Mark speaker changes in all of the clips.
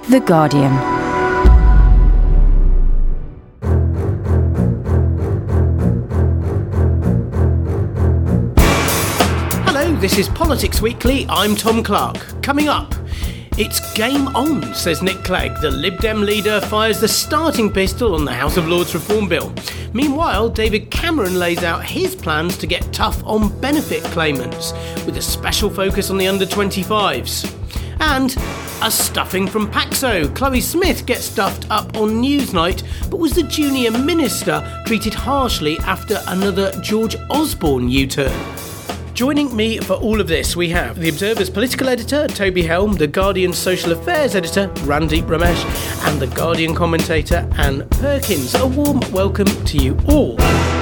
Speaker 1: The Guardian.
Speaker 2: Hello, this is Politics Weekly. I'm Tom Clark. Coming up, it's game on, says Nick Clegg. The Lib Dem leader fires the starting pistol on the House of Lords reform bill. Meanwhile, David Cameron lays out his plans to get tough on benefit claimants, with a special focus on the under-25s. And a stuffing from Paxo. Chloe Smith gets stuffed up on Newsnight, but was the junior minister treated harshly after another George Osborne U-turn? Joining me for all of this, we have The Observer's political editor, Toby Helm, The Guardian's social affairs editor, Randeep Ramesh, and The Guardian commentator, Anne Perkins. A warm welcome to you all.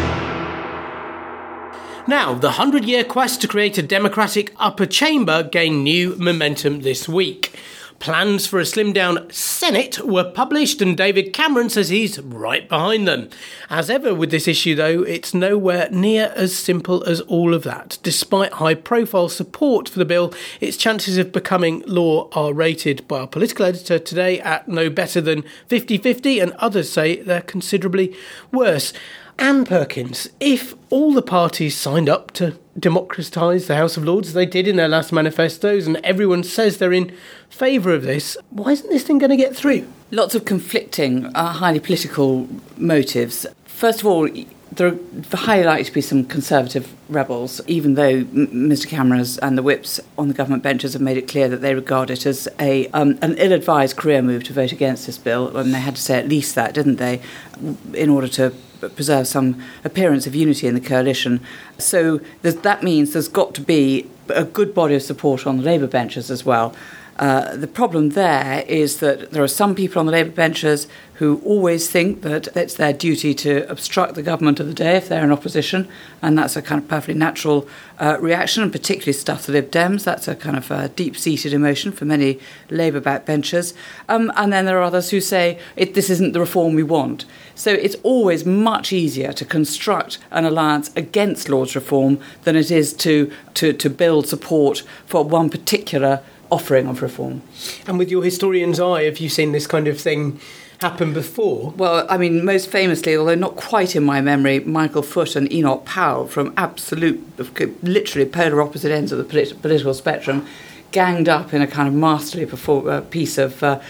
Speaker 2: Now, the 100-year quest to create a democratic upper chamber gained new momentum this week. Plans for a slimmed-down Senate were published, and David Cameron says he's right behind them. As ever with this issue, though, it's nowhere near as simple as all of that. Despite high-profile support for the bill, its chances of becoming law are rated by our political editor today at no better than 50-50, and others say they're considerably worse. Anne Perkins, if all the parties signed up to democratise the House of Lords as they did in their last manifestos, and everyone says they're in favour of this, why isn't this thing going to get through?
Speaker 3: Lots of conflicting, highly political motives. First of all, there are highly likely to be some Conservative rebels, even though Mr Cameron and the whips on the government benches have made it clear that they regard it as an ill-advised career move to vote against this bill, and they had to say at least that, didn't they, in order to preserve some appearance of unity in the coalition. So that means there's got to be a good body of support on the Labour benches as well. The problem there is that there are some people on the Labour benches who always think that it's their duty to obstruct the government of the day if they're in opposition, and that's a kind of perfectly natural reaction, and particularly stuff the Lib Dems. That's a kind of deep-seated emotion for many Labour backbenchers. And then there are others who say, this isn't the reform we want. So it's always much easier to construct an alliance against Lords reform than it is to build support for one particular offering of reform.
Speaker 2: And with your historian's eye, have you seen this kind of thing happen before?
Speaker 3: Well, I mean, most famously, although not quite in my memory, Michael Foot and Enoch Powell, from literally polar opposite ends of the political spectrum, ganged up in a kind of masterly piece of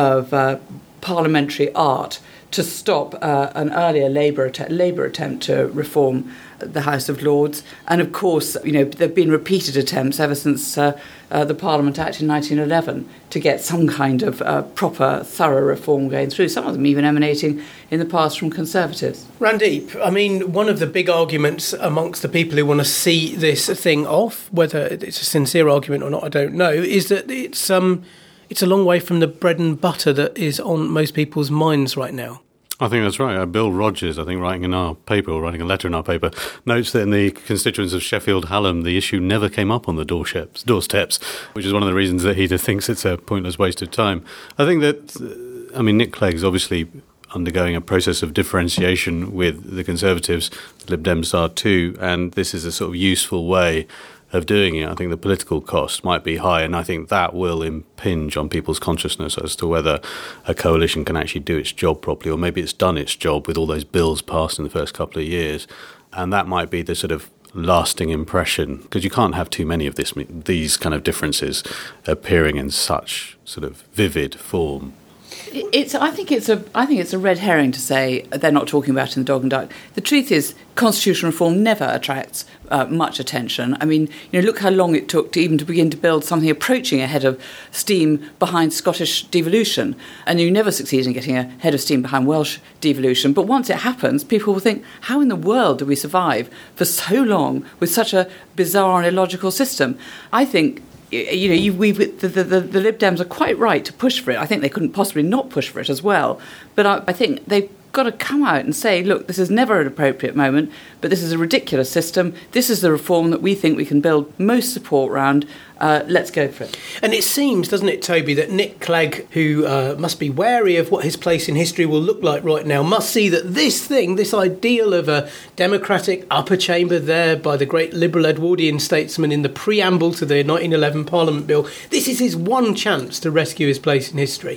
Speaker 3: parliamentary art to stop an earlier Labour attempt to reform the House of Lords. And of course, there have been repeated attempts ever since the Parliament Act in 1911 to get some kind of proper, thorough reform going through, some of them even emanating in the past from Conservatives.
Speaker 2: Randeep, I mean, one of the big arguments amongst the people who want to see this thing off, whether it's a sincere argument or not, I don't know, is that it's a long way from the bread and butter that is on most people's minds right now.
Speaker 4: I think that's right. Bill Rogers, writing a letter in our paper, notes that in the constituents of Sheffield Hallam, the issue never came up on the doorsteps, which is one of the reasons that he thinks it's a pointless waste of time. I think that, Nick Clegg's obviously undergoing a process of differentiation with the Conservatives, the Lib Dems are too, and this is a sort of useful way of doing it. I think the political cost might be high, and I think that will impinge on people's consciousness as to whether a coalition can actually do its job properly, or maybe it's done its job with all those bills passed in the first couple of years. And that might be the sort of lasting impression, because you can't have too many of these kind of differences appearing in such sort of vivid form.
Speaker 3: I think it's a red herring to say they're not talking about it in the dog and duck. The truth is, constitutional reform never attracts much attention. I mean, look how long it took to even to begin to build something approaching a head of steam behind Scottish devolution, and you never succeed in getting a head of steam behind Welsh devolution. But once it happens, people will think, how in the world do we survive for so long with such a bizarre and illogical system? I think the Lib Dems are quite right to push for it. I think they couldn't possibly not push for it as well. But I think they've got to come out and say, look, this is never an appropriate moment, but this is a ridiculous system. This is the reform that we think we can build most support around. Let's go for it.
Speaker 2: And it seems, doesn't it, Toby, that Nick Clegg, who must be wary of what his place in history will look like right now, must see that this ideal of a democratic upper chamber there by the great liberal Edwardian statesman in the preamble to the 1911 Parliament Bill, this is his one chance to rescue his place in history.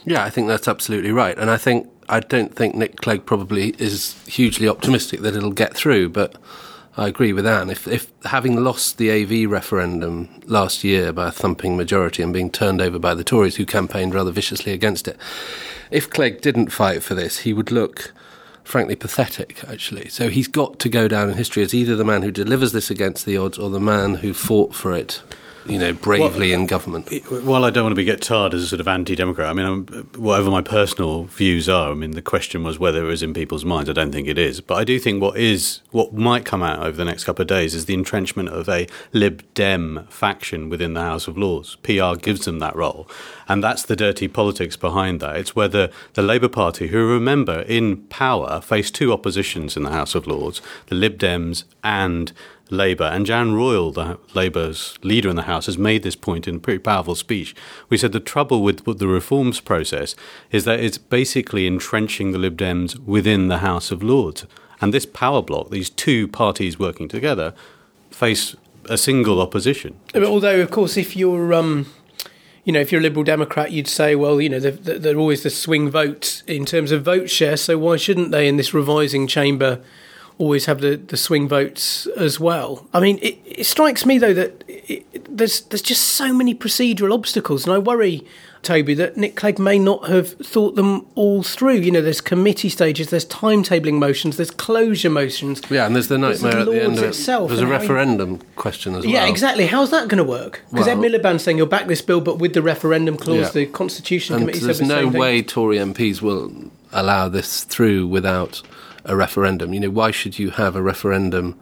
Speaker 1: Yeah, I think that's absolutely right. And I don't think Nick Clegg probably is hugely optimistic that it'll get through, but I agree with Anne. If having lost the AV referendum last year by a thumping majority and being turned over by the Tories, who campaigned rather viciously against it, if Clegg didn't fight for this, he would look, frankly, pathetic, actually. So he's got to go down in history as either the man who delivers this against the odds or the man who fought for it, bravely in government.
Speaker 4: While I don't want to get tarred as a sort of anti-democrat, I mean, whatever my personal views are, I mean, the question was whether it was in people's minds. I don't think it is. But I do think what might come out over the next couple of days is the entrenchment of a Lib Dem faction within the House of Lords. PR gives them that role. And that's the dirty politics behind that. It's whether the Labour Party, who, remember, in power, faced two oppositions in the House of Lords, the Lib Dems and Labour, and Jan Royal, the Labour's leader in the House, has made this point in a pretty powerful speech. We said the trouble with the reforms process is that it's basically entrenching the Lib Dems within the House of Lords. And this power block, these two parties working together, face a single opposition.
Speaker 2: Although, of course, if you're if you're a Liberal Democrat, you'd say, well, they're always the swing votes in terms of vote share, so why shouldn't they, in this revising chamber, always have the swing votes as well? I mean, it strikes me, though, that there's just so many procedural obstacles, and I worry, Toby, that Nick Clegg may not have thought them all through. There's committee stages, there's timetabling motions, there's closure motions.
Speaker 1: Yeah, and there's the nightmare at the end of it.
Speaker 2: Itself,
Speaker 1: there's a referendum question as well.
Speaker 2: Yeah, exactly. How's that going to work? Because Ed Miliband's saying you'll back this bill, but with the referendum clause, the Constitution Committee said the same thing.
Speaker 1: There's no way Tory MPs will allow this through without a referendum. Why should you have a referendum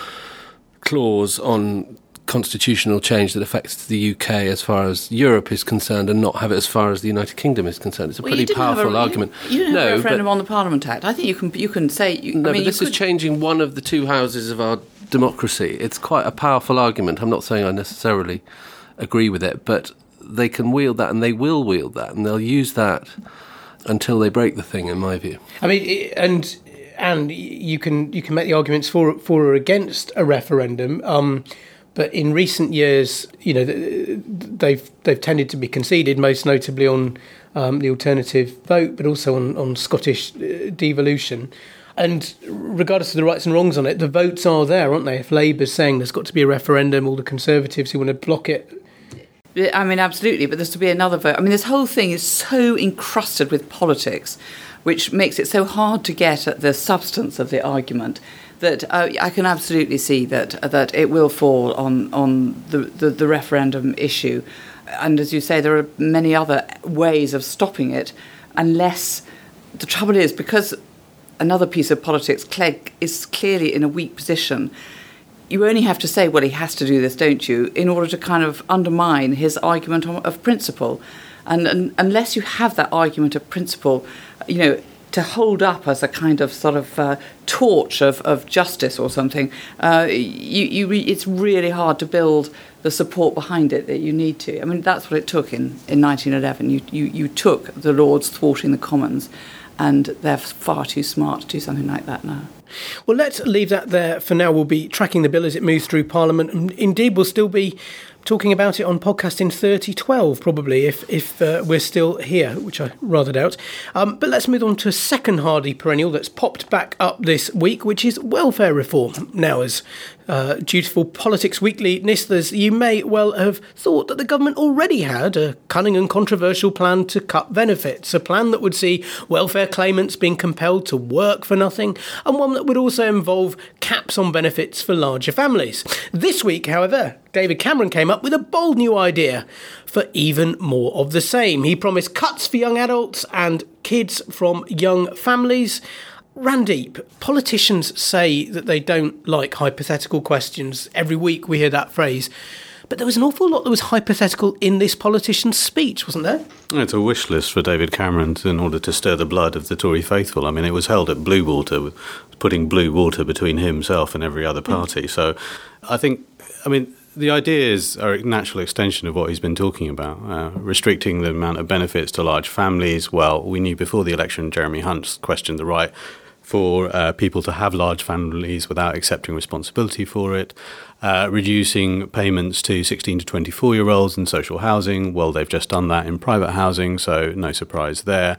Speaker 1: clause on constitutional change that affects the UK as far as Europe is concerned and not have it as far as the United Kingdom is concerned? It's a pretty powerful argument.
Speaker 3: You didn't have a referendum on the Parliament Act. I think you can say...
Speaker 1: but this is changing one of the two houses of our democracy. It's quite a powerful argument. I'm not saying I necessarily agree with it, but they can wield that, and they will wield that, and they'll use that until they break the thing, in my view. I mean,
Speaker 2: and you can make the arguments for or against a referendum, but in recent years, they've tended to be conceded, most notably on the alternative vote, but also on Scottish devolution. And regardless of the rights and wrongs on it, the votes are there, aren't they? If Labour's saying there's got to be a referendum, all the Conservatives who want to block it.
Speaker 3: I mean, absolutely, but there's to be another vote. I mean, this whole thing is so encrusted with politics, which makes it so hard to get at the substance of the argument, that I can absolutely see that it will fall on the referendum issue. And as you say, there are many other ways of stopping it, unless the trouble is, because another piece of politics, Clegg is clearly in a weak position. You only have to say, well, he has to do this, don't you, in order to kind of undermine his argument of principle. And unless you have that argument of principle, to hold up as a kind of sort of torch of justice or something, it's really hard to build the support behind it that you need to. I mean, that's what it took in 1911. You took the Lords thwarting the Commons, and they're far too smart to do something like that now.
Speaker 2: Well, let's leave that there for now. We'll be tracking the bill as it moves through Parliament, and indeed we'll still be talking about it on podcast in 3012, probably, if we're still here, which I rather doubt. But let's move on to a second hardy perennial that's popped back up this week, which is welfare reform. Now, as dutiful Politics Weekly listeners, you may well have thought that the government already had a cunning and controversial plan to cut benefits, a plan that would see welfare claimants being compelled to work for nothing, and one that would also involve caps on benefits for larger families. This week, however, David Cameron came up with a bold new idea for even more of the same. He promised cuts for young adults and kids from young families. Randeep, politicians say that they don't like hypothetical questions. Every week we hear that phrase. But there was an awful lot that was hypothetical in this politician's speech, wasn't there?
Speaker 4: It's a wish list for David Cameron in order to stir the blood of the Tory faithful. I mean, it was held at Bluewater, putting blue water between himself and every other party. So the ideas are a natural extension of what he's been talking about, restricting the amount of benefits to large families. Well, we knew before the election, Jeremy Hunt questioned the right for people to have large families without accepting responsibility for it, reducing payments to 16 to 24-year-olds in social housing. Well, they've just done that in private housing, so no surprise there.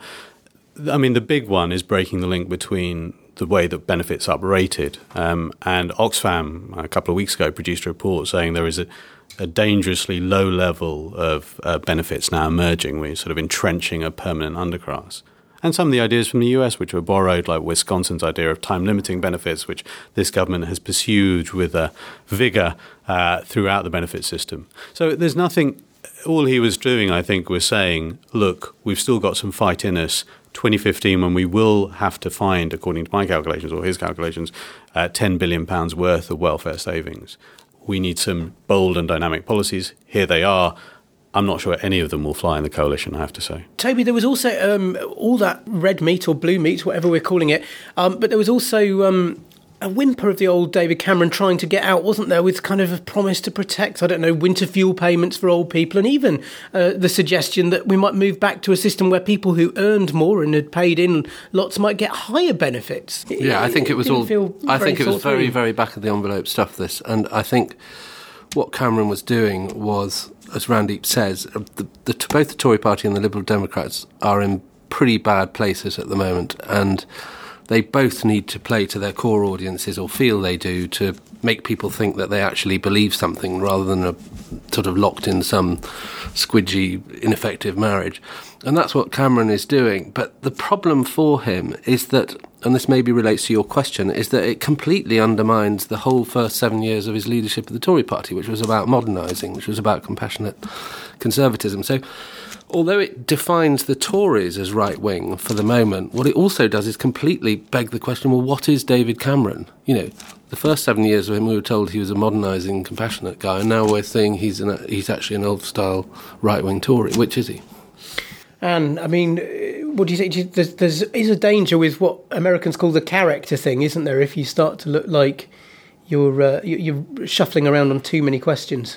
Speaker 4: I mean, the big one is breaking the link between the way that benefits are rated. And Oxfam, a couple of weeks ago, produced a report saying there is a dangerously low level of benefits now emerging. We're sort of entrenching a permanent underclass. And some of the ideas from the US, which were borrowed, like Wisconsin's idea of time-limiting benefits, which this government has pursued with vigour throughout the benefit system. So there's nothing. All he was doing, I think, was saying, look, we've still got some fight in us. 2015, when we will have to find, according to my calculations or his calculations, £10 billion worth of welfare savings. We need some bold and dynamic policies. Here they are. I'm not sure any of them will fly in the coalition, I have to say.
Speaker 2: Toby, there was also all that red meat or blue meat, whatever we're calling it, but there was also a whimper of the old David Cameron trying to get out, wasn't there, with kind of a promise to protect, I don't know, winter fuel payments for old people, and even the suggestion that we might move back to a system where people who earned more and had paid in lots might get higher benefits.
Speaker 1: Yeah, I think it was all. I think it was very, very back of the envelope stuff. This, and I think what Cameron was doing was, as Randeep says, both the Tory party and the Liberal Democrats are in pretty bad places at the moment, and they both need to play to their core audiences, or feel they do, to make people think that they actually believe something rather than a sort of locked in some squidgy, ineffective marriage. And that's what Cameron is doing. But the problem for him is that, and this maybe relates to your question, is that it completely undermines the whole first 7 years of his leadership of the Tory party, which was about modernising, which was about compassionate conservatism. So although it defines the Tories as right-wing for the moment, what it also does is completely beg the question, well, what is David Cameron? You know, the first 7 years of him, we were told he was a modernising, compassionate guy, and now we're saying he's actually an old-style right-wing Tory. Which is he?
Speaker 2: And, I mean, what do you think? There is a danger with what Americans call the character thing, isn't there, if you start to look like you're shuffling around on too many questions?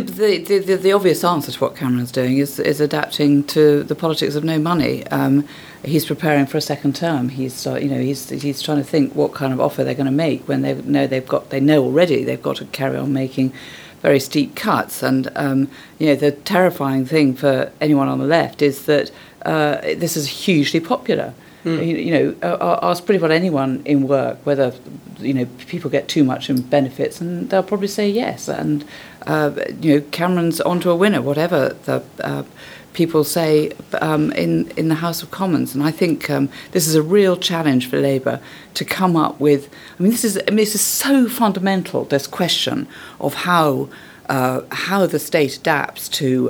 Speaker 3: The obvious answer to what Cameron's doing is adapting to the politics of no money. He's preparing for a second term. He's trying to think what kind of offer they're going to make when they know already they've got to carry on making very steep cuts. And the terrifying thing for anyone on the left is that this is hugely popular. Ask pretty well anyone in work whether people get too much in benefits, and they'll probably say yes. And Cameron's onto a winner, whatever the people say in the House of Commons. And I think this is a real challenge for Labour to come up with. This is so fundamental. This question of how the state adapts to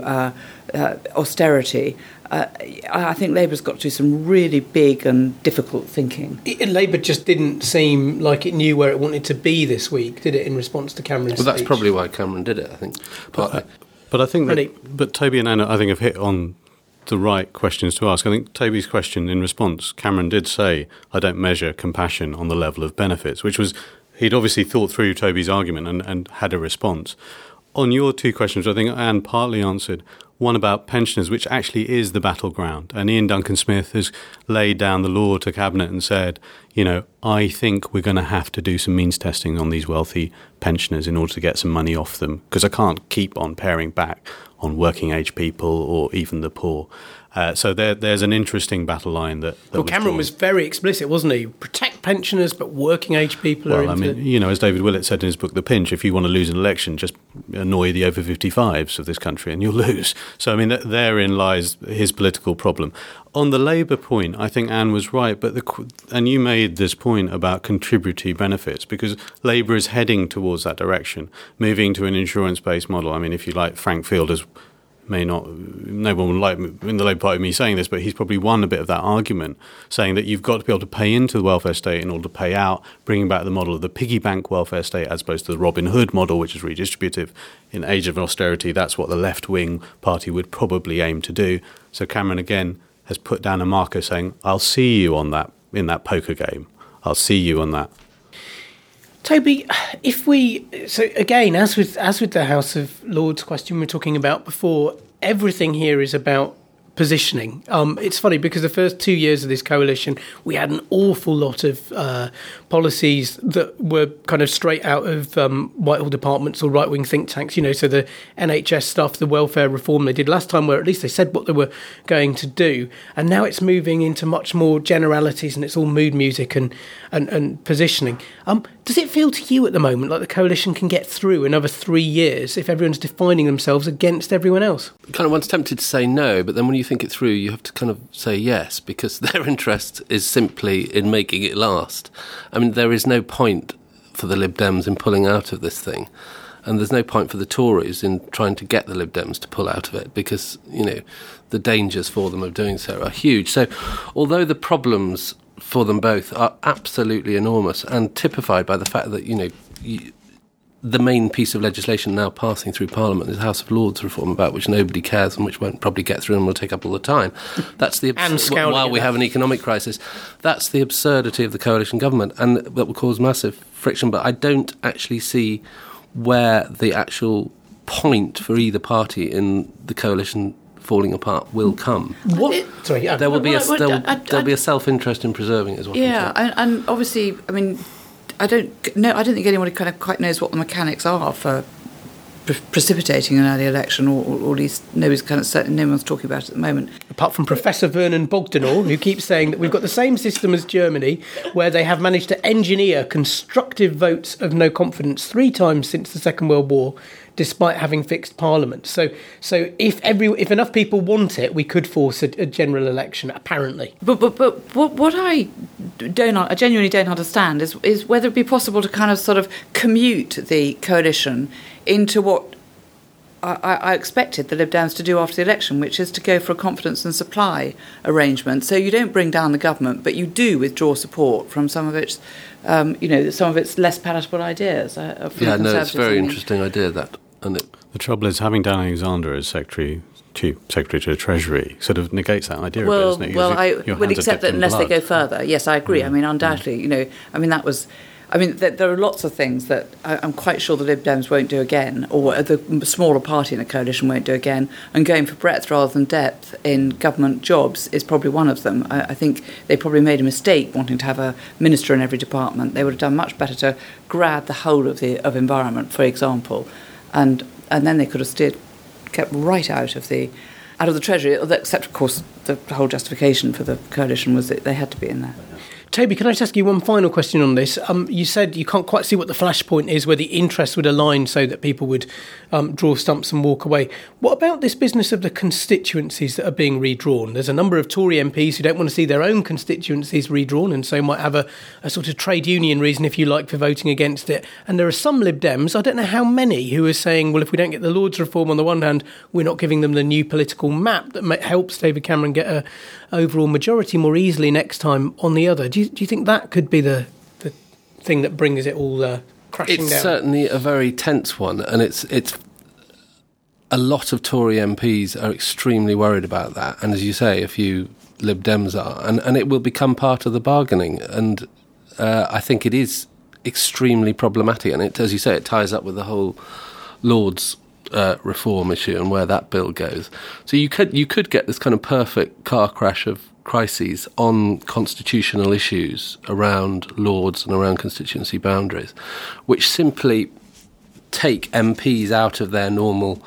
Speaker 3: austerity. I think Labour's got to do some really big and difficult thinking.
Speaker 2: Labour just didn't seem like it knew where it wanted to be this week, did it, in response to Cameron's speech?
Speaker 1: Well, that's probably why Cameron did it, I think.
Speaker 4: But I think but Toby and Anna, I think, have hit on the right questions to ask. I think Toby's question in response, Cameron did say, I don't measure compassion on the level of benefits, which was, he'd obviously thought through Toby's argument and had a response. On your two questions, I think Anne partly answered. One about pensioners, which actually is the battleground. And Ian Duncan Smith has laid down the law to Cabinet and said, I think we're going to have to do some means testing on these wealthy pensioners in order to get some money off them, because I can't keep on paring back on working age people or even the poor. So there's an interesting battle line that
Speaker 2: Cameron was very explicit, wasn't he? Protect pensioners, but working age people are into...
Speaker 4: as David Willett said in his book, The Pinch, if you want to lose an election, just annoy the over 55s of this country and you'll lose. So, therein lies his political problem. On the Labour point, I think Anne was right, and you made this point about contributory benefits, because Labour is heading towards that direction, moving to an insurance-based model. If you like, Frank Field has... no one would like in the Labour Party me saying this, but he's probably won a bit of that argument, saying that you've got to be able to pay into the welfare state in order to pay out, bringing back the model of the piggy bank welfare state as opposed to the Robin Hood model, which is redistributive. In age of austerity, that's what the left-wing party would probably aim to do. So Cameron, again, has put down a marker saying, I'll see you on that in that poker game. I'll see you on that.
Speaker 2: Toby, again, as with the House of Lords question we were talking about before, everything here is about positioning. It's funny because the first 2 years of this coalition, we had an awful lot of policies that were kind of straight out of Whitehall departments or right-wing think tanks, so the NHS stuff, the welfare reform they did last time, where at least they said what they were going to do. And now it's moving into much more generalities, and it's all mood music and positioning. Does it feel to you at the moment like the coalition can get through another 3 years if everyone's defining themselves against everyone else?
Speaker 1: Kind of one's tempted to say no, but then when you think it through, you have to kind of say yes, because their interest is simply in making it last. I mean, there is no point for the Lib Dems in pulling out of this thing, and there's no point for the Tories in trying to get the Lib Dems to pull out of it, because, the dangers for them of doing so are huge. So although the problems for them both are absolutely enormous and typified by the fact that, the main piece of legislation now passing through Parliament is House of Lords reform, about which nobody cares and which won't probably get through and will take up all the time. That's the while we have an economic crisis, that's the absurdity of the coalition government, and that will cause massive friction. But I don't actually see where the actual point for either party in the coalition falling apart will come. There will be a self-interest in preserving it, is what I'm saying.
Speaker 3: And obviously, I mean, I don't think anybody kind of quite knows what the mechanics are for precipitating an early election, or at least no one's talking about it at the moment.
Speaker 2: Apart from Professor Vernon Bogdanor, who keeps saying that we've got the same system as Germany, where they have managed to engineer constructive votes of no confidence 3 times since the Second World War, despite having fixed Parliament. So if enough people want it, we could force a general election, apparently.
Speaker 3: But what I genuinely don't understand is whether it'd be possible to kind of sort of commute the coalition into what I expected the Lib Dems to do after the election, which is to go for a confidence and supply arrangement. So you don't bring down the government, but you do withdraw support from some of its, some of its less palatable ideas.
Speaker 1: It's a very interesting idea, that. And
Speaker 4: the trouble is, having Dan Alexander as Secretary to the Treasury sort of negates that idea a bit, doesn't it?
Speaker 3: I would accept that unless they go further. Yes, I agree. I mean, undoubtedly, there are lots of things that I'm quite sure the Lib Dems won't do again, or the smaller party in the coalition won't do again, and going for breadth rather than depth in government jobs is probably one of them. I think they probably made a mistake wanting to have a minister in every department. They would have done much better to grab the whole of environment, for example, and then they could have kept right out of the Treasury, except, of course, the whole justification for the coalition was that they had to be in there.
Speaker 2: Toby, can I just ask you one final question on this? You said you can't quite see what the flashpoint is, where the interests would align so that people would draw stumps and walk away. What about this business of the constituencies that are being redrawn? There's a number of Tory MPs who don't want to see their own constituencies redrawn, and so might have a sort of trade union reason, if you like, for voting against it. And there are some Lib Dems, I don't know how many, who are saying, well, if we don't get the Lords reform on the one hand, we're not giving them the new political map that helps David Cameron get a overall majority more easily next time on the other. Do you think that could be the thing that brings it all crashing down?
Speaker 1: It's certainly a very tense one, and it's a lot of Tory MPs are extremely worried about that, and as you say, a few Lib Dems are, and it will become part of the bargaining, and I think it is extremely problematic, and it, as you say, it ties up with the whole Lords reform issue and where that bill goes. So you could get this kind of perfect car crash of crises on constitutional issues around Lords and around constituency boundaries, which simply take MPs out of their normal,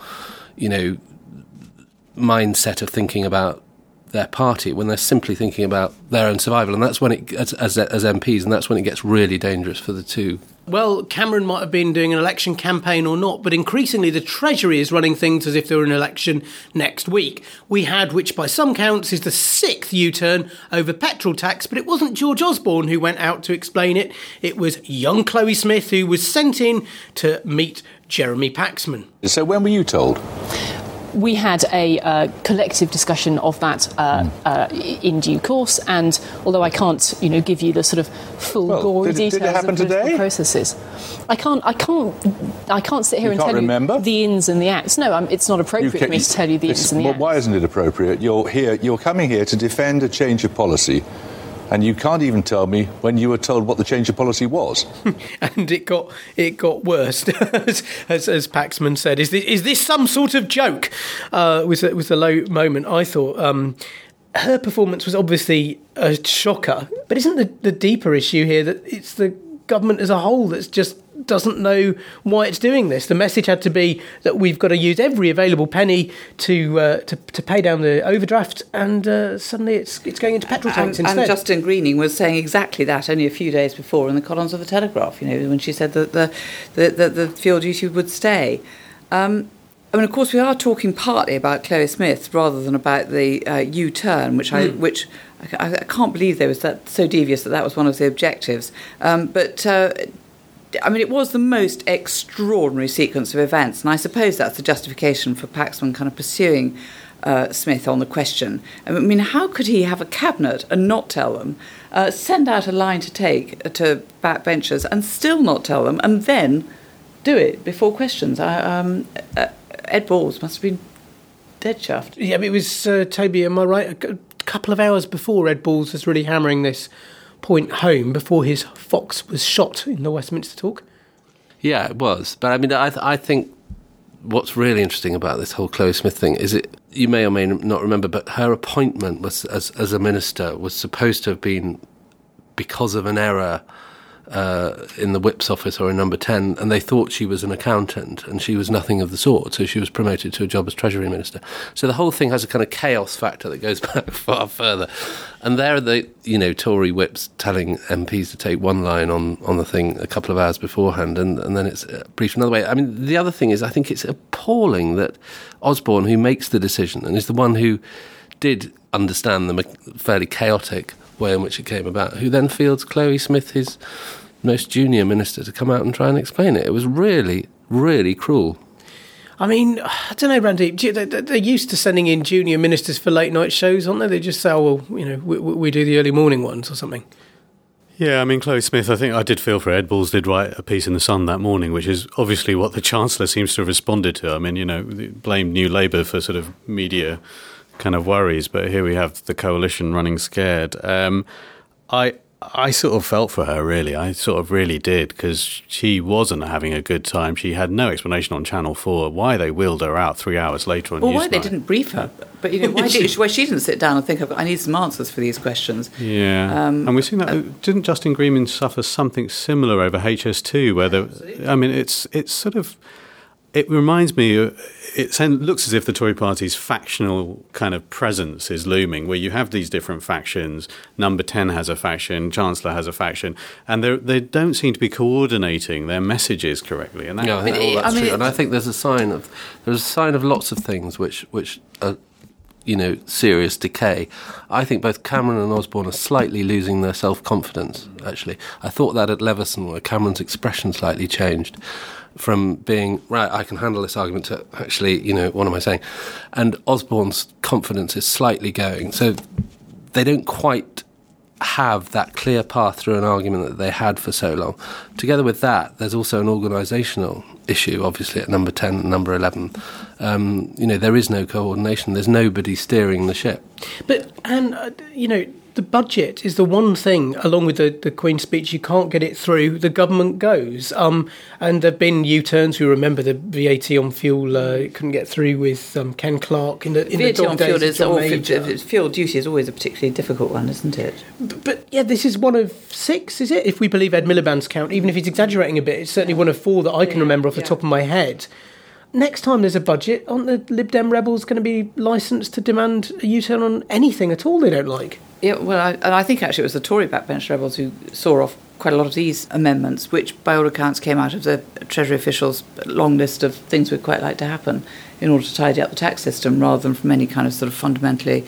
Speaker 1: mindset of thinking about their party, when they're simply thinking about their own survival. And that's when it, as MPs, and that's when it gets really dangerous for the two.
Speaker 2: Well, Cameron might have been doing an election campaign or not, but increasingly the Treasury is running things as if there were an election next week. We had, which by some counts is the 6th U-turn over petrol tax, but it wasn't George Osborne who went out to explain it. It was young Chloe Smith who was sent in to meet Jeremy Paxman.
Speaker 5: So when were you told?
Speaker 6: We had a collective discussion of that in due course, and although I can't, give you the sort of full gory details
Speaker 5: did it happen
Speaker 6: of the
Speaker 5: today?
Speaker 6: Processes, I can't sit here and tell
Speaker 5: remember?
Speaker 6: You the ins and the outs. No, it's not appropriate for me to tell you the ins and the outs.
Speaker 5: Why isn't it appropriate? You're coming here to defend a change of policy and you can't even tell me when you were told what the change of policy was.
Speaker 2: And it got worse, as Paxman said. Is this some sort of joke? Was a low moment, I thought. Her performance was obviously a shocker, but isn't the deeper issue here that it's the government as a whole that's just doesn't know why it's doing this? The message had to be that we've got to use every available penny to pay down the overdraft, and suddenly it's going into petrol tanks instead.
Speaker 3: And Justine Greening was saying exactly that only a few days before in the columns of the Telegraph. When she said that the fuel duty would stay. Of course, we are talking partly about Chloe Smith rather than about the U-turn, which I can't believe they was that so devious that was one of the objectives. It was the most extraordinary sequence of events, and I suppose that's the justification for Paxman kind of pursuing Smith on the question. How could he have a cabinet and not tell them, send out a line to take to backbenchers and still not tell them, and then do it before questions? Ed Balls must have been dead chuffed.
Speaker 2: Yeah, it was, Toby, am I right? A couple of hours before Ed Balls was really hammering this point home, before his fox was shot in the Westminster talk. Yeah, it was. But I think what's really interesting about this whole Chloe Smith thing is you may or may not remember, but her appointment was as a minister was supposed to have been because of an error in the Whip's office or in Number 10, and they thought she was an accountant, and she was nothing of the sort, so she was promoted to a job as Treasury Minister. So the whole thing has a kind of chaos factor that goes back far further. And there are the Tory whips telling MPs to take one line on the thing a couple of hours beforehand, and then it's briefed another way. The other thing is, I think it's appalling that Osborne, who makes the decision and is the one who did understand the fairly chaotic way in which it came about, who then fields Chloe Smith, his most junior minister, to come out and try and explain it. It was really, really cruel. I don't know, Randy, they're used to sending in junior ministers for late night shows, aren't they? They just say, we do the early morning ones or something.
Speaker 4: Yeah, Chloe Smith, I think I did feel for Ed Balls, did write a piece in The Sun that morning, which is obviously what the Chancellor seems to have responded to. Blamed New Labour for sort of media kind of worries, but here we have the coalition running scared. I sort of felt for her, really. I sort of really did, because she wasn't having a good time. She had no explanation on Channel 4 why they wheeled her out 3 hours later on Newsnight.
Speaker 3: Why they didn't brief her. But, why she didn't sit down and think, I need some answers for these questions.
Speaker 4: Yeah. And we've seen that. Didn't Justine Greening suffer something similar over HS2, where it's sort of... It reminds me, it looks as if the Tory party's factional kind of presence is looming, where you have these different factions. Number 10 has a faction, Chancellor has a faction, and they don't seem to be coordinating their messages correctly. And
Speaker 1: that's true. And I think there's a sign of lots of things which are, serious decay. I think both Cameron and Osborne are slightly losing their self-confidence, actually. I thought that at Leveson, where Cameron's expression slightly changed from being, right, I can handle this argument, to actually, what am I saying? And Osborne's confidence is slightly going. So they don't quite have that clear path through an argument that they had for so long. Together with that, there's also an organisational issue, obviously, at Number 10 and Number 11. There is no coordination. There's nobody steering the ship. But, the budget is the one thing, along with the Queen's speech, you can't get it through. The government goes. And there have been U-turns. We remember the VAT on fuel couldn't get through with Ken Clarke in the
Speaker 3: VAT on fuel
Speaker 2: days
Speaker 3: is fuel duty is always a particularly difficult one, isn't it?
Speaker 2: But this is one of 6, is it? If we believe Ed Miliband's count, even if he's exaggerating a bit, it's certainly one of 4 that I can remember off the top of my head. Next time there's a budget, aren't the Lib Dem rebels going to be licensed to demand a U-turn on anything at all they don't like?
Speaker 3: Yeah, well, I think actually it was the Tory backbench rebels who saw off quite a lot of these amendments, which by all accounts came out of the Treasury officials' long list of things we'd quite like to happen in order to tidy up the tax system, rather than from any kind of sort of fundamentally,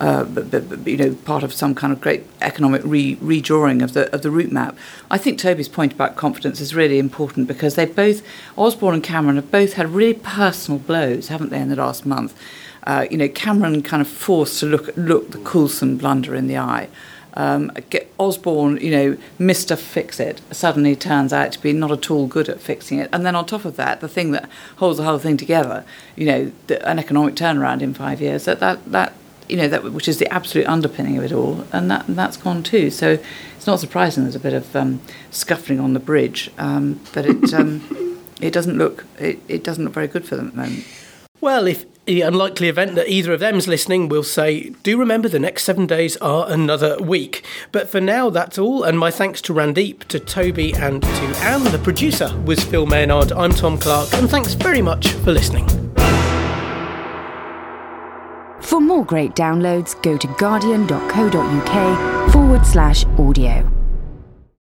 Speaker 3: part of some kind of great economic redrawing of the route map. I think Toby's point about confidence is really important, because they both, Osborne and Cameron, have both had really personal blows, haven't they, in the last month? Cameron kind of forced to look the Coulson blunder in the eye. Osborne, Mr. Fix-It, suddenly turns out to be not at all good at fixing it. And then on top of that, the thing that holds the whole thing together, an economic turnaround in 5 years, that which is the absolute underpinning of it all, and that's gone too. So it's not surprising there's a bit of scuffling on the bridge, but it doesn't look very good for them at the moment. Well, if in the unlikely event that either of them's listening, we'll say, do remember the next 7 days are another week. But for now, that's all, and my thanks to Randeep, to Toby and to Anne. The producer was Phil Maynard. I'm Tom Clark, and thanks very much for listening.
Speaker 7: For more great downloads, go to guardian.co.uk/audio.